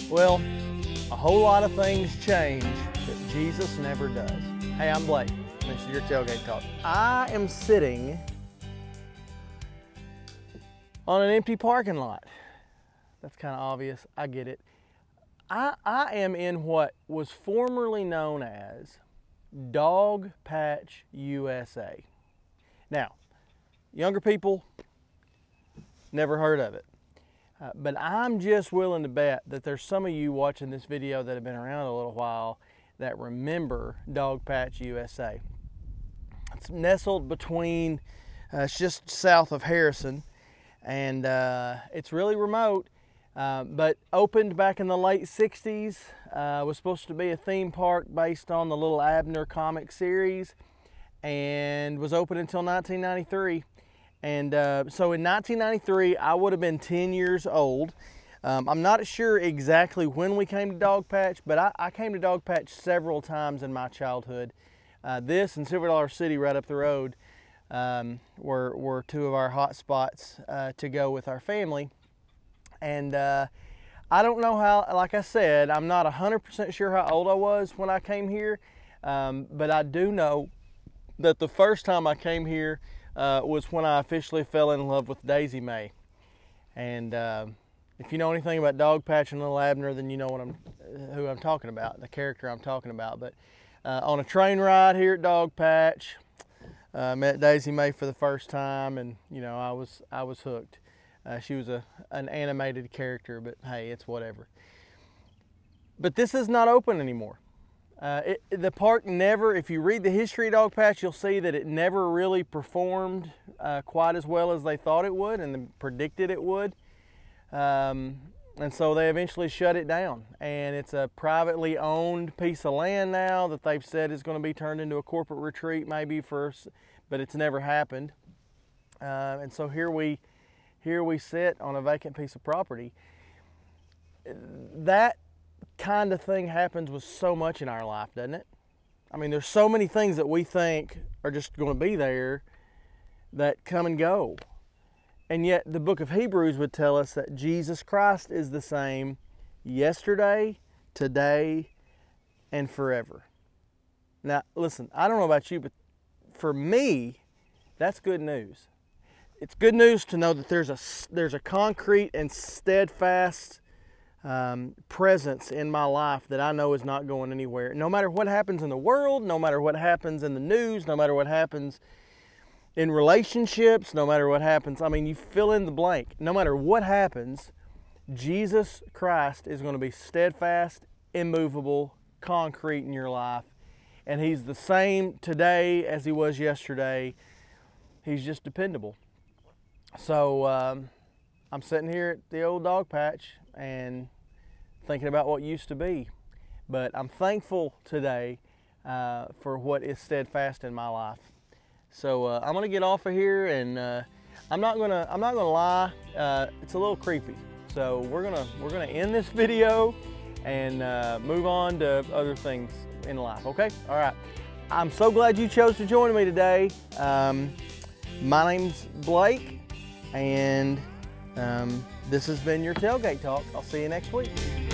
Well, a whole lot of things change, but Jesus never does. Hey, I'm Blake. This is your Tailgate Talk. I am sitting on an empty parking lot. That's kind of obvious. I get it. I am in what was formerly known as Dog Patch USA. Now, younger people never heard of it. But I'm just willing to bet that there's some of you watching this video that have been around a little while that remember Dog Patch USA. It's nestled between, it's just south of Harrison, and it's really remote, but opened back in the late 60s. Was supposed to be a theme park based on the Little Abner comic series, and was open until 1993. And so in 1993, I would have been 10 years old. I'm not sure exactly when we came to Dog Patch, but I came to Dog Patch several times in my childhood. This and Silver Dollar City right up the road were two of our hot spots to go with our family. And I don't know how, like I said, I'm not 100% sure how old I was when I came here, but I do know that the first time I came here was when I officially fell in love with Daisy Mae. And if you know anything about Dog Patch and Little Abner, then you know who I'm talking about, the character I'm talking about. But on a train ride here at Dog Patch, met Daisy Mae for the first time, and you know I was hooked. She was an animated character, but hey, it's whatever. But this is not open anymore. The park never, if you read the history of Dog Patch, you'll see that it never really performed quite as well as they thought it would and predicted it would. And so they eventually shut it down. And it's a privately owned piece of land now that they've said is going to be turned into a corporate retreat maybe but it's never happened. And so here we sit on a vacant piece of property. That kind of thing happens with so much in our life, doesn't it? I mean, there's so many things that we think are just going to be there that come and go. And yet the book of Hebrews would tell us that Jesus Christ is the same yesterday, today, and forever. Now, listen, I don't know about you, but for me, that's good news. It's good news to know that there's a concrete and steadfast presence in my life that I know is not going anywhere. No matter what happens in the world, no matter what happens in the news, no matter what happens in relationships, no matter what happens, I mean, you fill in the blank. No matter what happens, Jesus Christ is going to be steadfast, immovable, concrete in your life. And He's the same today as He was yesterday. He's just dependable. So I'm sitting here at the old Dog Patch and thinking about what used to be. But I'm thankful today for what is steadfast in my life. So I'm gonna get off of here, and I'm not gonna lie, it's a little creepy. So we're gonna end this video and move on to other things in life. Okay? All right. I'm so glad you chose to join me today. My name's Blake, and this has been your Tailgate Talk. I'll see you next week.